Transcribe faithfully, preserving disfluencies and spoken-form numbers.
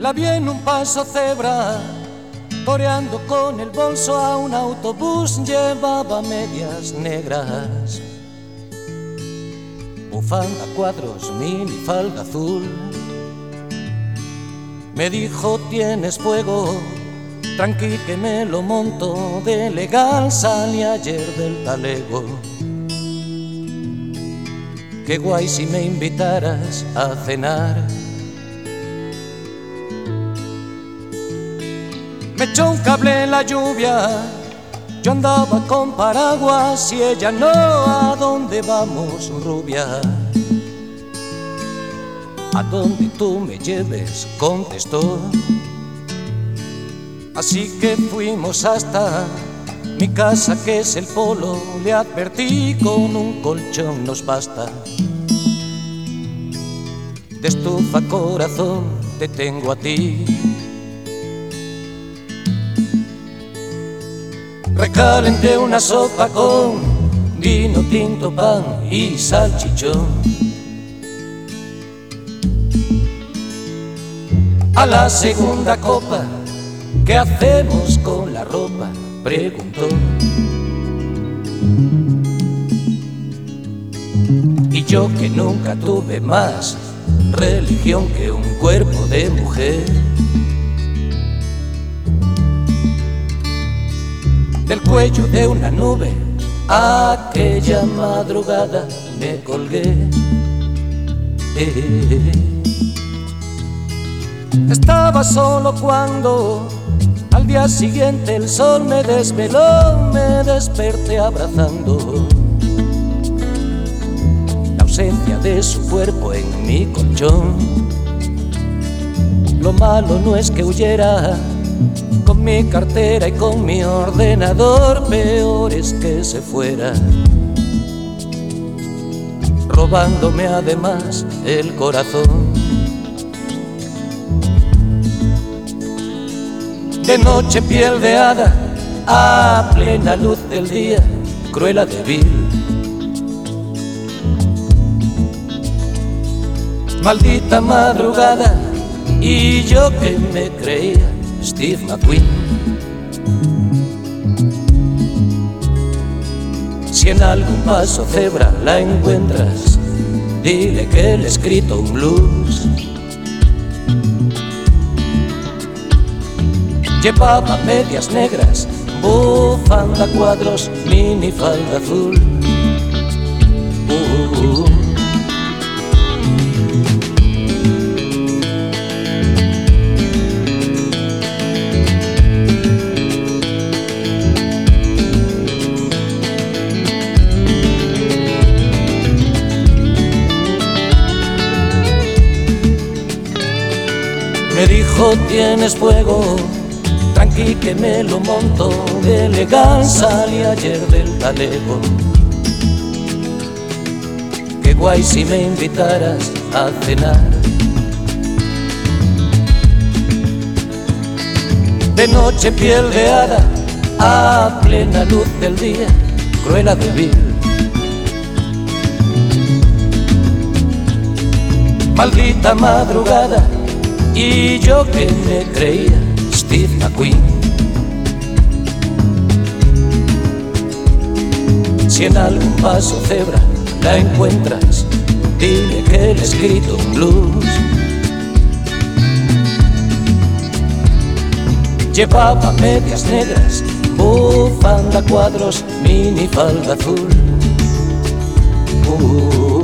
La vi en un paso cebra, toreando con el bolso a un autobús. Llevaba medias negras, bufanda cuadros, mini falda azul. Me dijo: tienes fuego, tranqui que me lo monto. De legal salí ayer del talego. Qué guay si me invitaras a cenar. Me echó un cable en la lluvia, yo andaba con paraguas y ella no. ¿A dónde vamos, rubia? A donde tú me lleves, contestó. Así que fuimos hasta mi casa, que es el polo. Le advertí: con un colchón nos basta. De estufa corazón te tengo a ti. Recalenté una sopa con vino tinto, pan y salchichón. A la segunda copa, ¿qué hacemos con la ropa?, preguntó. Y yo, que nunca tuve más religión que un cuerpo de mujer, del cuello de una nube aquella madrugada me colgué. eh. Estaba solo cuando al día siguiente el sol me desveló. Me desperté abrazando la ausencia de su cuerpo en mi colchón. Lo malo no es que huyera con mi cartera y con mi ordenador, peor es que se fuera robándome además el corazón. De noche piel de hada, a plena luz del día, Cruella de Vil. Maldita madrugada, y yo que me creía Steve McQueen. Si en algún paso cebra la encuentras, dile que le he escrito un blues. Llevaba medias negras, bufanda cuadros, mini falda azul. uh, uh, uh. Me dijo: tienes fuego, tranqui que me lo monto. De legal salí ayer del talego. Qué guay si me invitaras a cenar. De noche piel de hada, a plena luz del día, Cruella de Vil. Maldita madrugada, y yo que me creía Steve McQueen. Si en algún paso cebra la encuentras, dile que le he escrito un blues. Llevaba medias negras, bufanda cuadros, mini falda azul. uh,